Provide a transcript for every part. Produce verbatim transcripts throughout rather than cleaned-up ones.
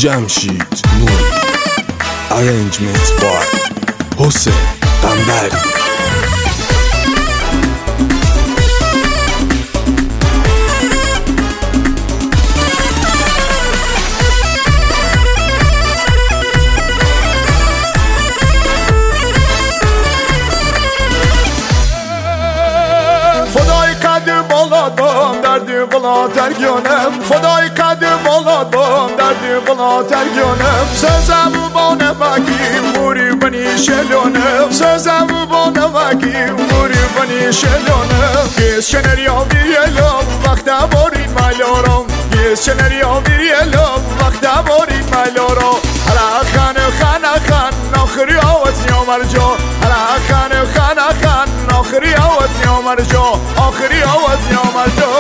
جمشید نوری. Arrangement by حسین قنبری. بلادم دردی بلا ترگیانم خدای قدم بلادم دردی بلا ترگیانم سزم با نمکی موری بنی شلونم سزم با نمکی موری بنی شلونم گیز شنریا بیلم وقت باری ملارم گیز شنریا بیلم وقت باری ملارم هلا خان خان خان نخری آوت یا مرجا هلا خان خان خان نخری آوت یا مرجا آخری آوت یا مرجا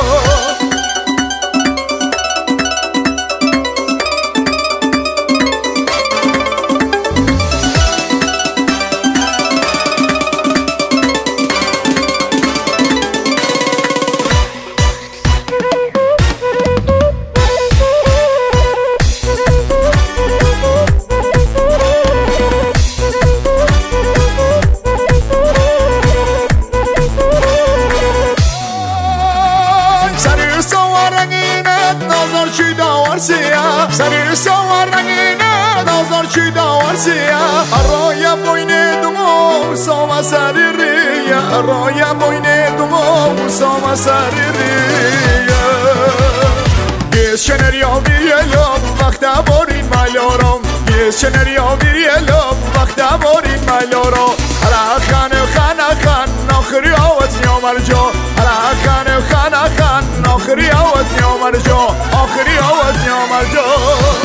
سری سوار رنگینه نازار چی داور سیا روی بوینه دمو سوما سری ریه روی بوینه دمو سوما سری ریه گیز شنریا بیلم وقت باری ملارم گیز شنریا بیلم وقت باری ملارم هلا خان خان خان نخری آوت یا مرجا هلا خان خان خان نخری آوت یا مرجا آخری آوت یا مرجا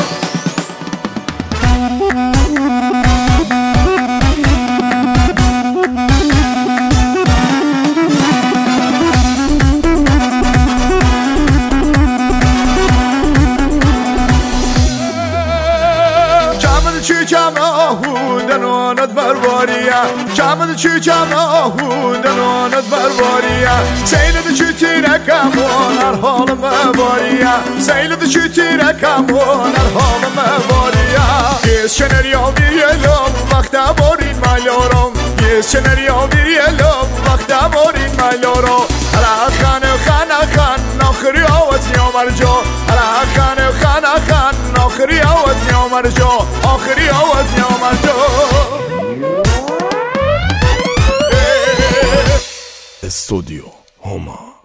چی کم آهو دنانت برباریا کمد چی کم آهو دنانت برباریا سیلد چی تیرکمون هر حال مباریا سیلد چی تیرکمون هر حال مباریا گیز شنریا بیلم وقت باری ملارم گیز شنریا بیلم وقت باری ملارم هلا خان خان خان نخری آوت یا مرجا هلا خان خان خان نخری آوت یا مرجا آخری آوت یا مرجا استودیو هما.